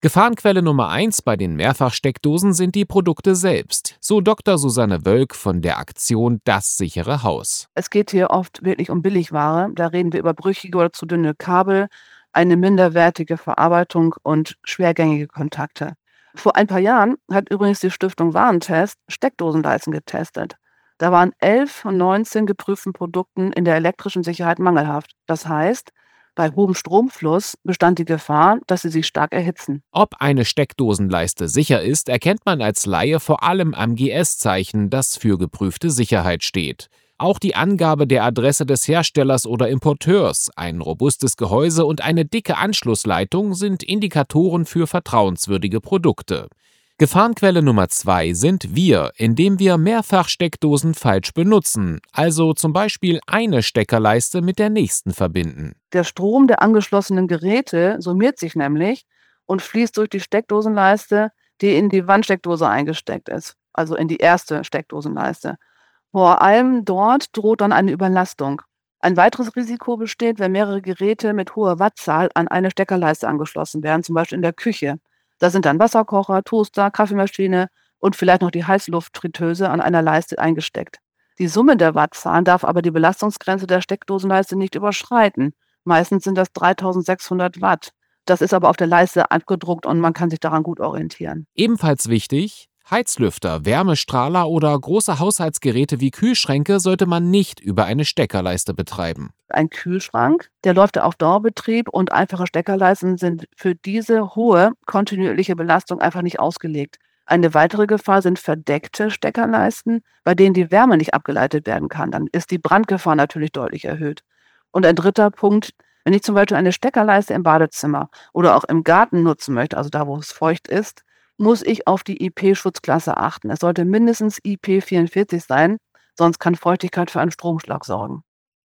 Gefahrenquelle Nummer 1 bei den Mehrfachsteckdosen sind die Produkte selbst, so Dr. Susanne Wölk von der Aktion Das sichere Haus. Es geht hier oft wirklich um Billigware. Da reden wir über brüchige oder zu dünne Kabel, eine minderwertige Verarbeitung und schwergängige Kontakte. Vor ein paar Jahren hat übrigens die Stiftung Warentest Steckdosenleisten getestet. Da waren 11 von 19 geprüften Produkten in der elektrischen Sicherheit mangelhaft. Das heißt, bei hohem Stromfluss bestand die Gefahr, dass sie sich stark erhitzen. Ob eine Steckdosenleiste sicher ist, erkennt man als Laie vor allem am GS-Zeichen, das für geprüfte Sicherheit steht. Auch die Angabe der Adresse des Herstellers oder Importeurs, ein robustes Gehäuse und eine dicke Anschlussleitung sind Indikatoren für vertrauenswürdige Produkte. Gefahrenquelle Nummer 2 sind wir, indem wir Mehrfachsteckdosen falsch benutzen, also zum Beispiel eine Steckerleiste mit der nächsten verbinden. Der Strom der angeschlossenen Geräte summiert sich nämlich und fließt durch die Steckdosenleiste, die in die Wandsteckdose eingesteckt ist, also in die erste Steckdosenleiste. Vor allem dort droht dann eine Überlastung. Ein weiteres Risiko besteht, wenn mehrere Geräte mit hoher Wattzahl an eine Steckerleiste angeschlossen werden, zum Beispiel in der Küche. Da sind dann Wasserkocher, Toaster, Kaffeemaschine und vielleicht noch die Heißluftfritteuse an einer Leiste eingesteckt. Die Summe der Wattzahlen darf aber die Belastungsgrenze der Steckdosenleiste nicht überschreiten. Meistens sind das 3600 Watt. Das ist aber auf der Leiste abgedruckt und man kann sich daran gut orientieren. Ebenfalls wichtig: Heizlüfter, Wärmestrahler oder große Haushaltsgeräte wie Kühlschränke sollte man nicht über eine Steckerleiste betreiben. Ein Kühlschrank, der läuft ja auf Dauerbetrieb und einfache Steckerleisten sind für diese hohe kontinuierliche Belastung einfach nicht ausgelegt. Eine weitere Gefahr sind verdeckte Steckerleisten, bei denen die Wärme nicht abgeleitet werden kann. Dann ist die Brandgefahr natürlich deutlich erhöht. Und ein dritter Punkt: Wenn ich zum Beispiel eine Steckerleiste im Badezimmer oder auch im Garten nutzen möchte, also da, wo es feucht ist, muss ich auf die IP-Schutzklasse achten. Es sollte mindestens IP44 sein, sonst kann Feuchtigkeit für einen Stromschlag sorgen.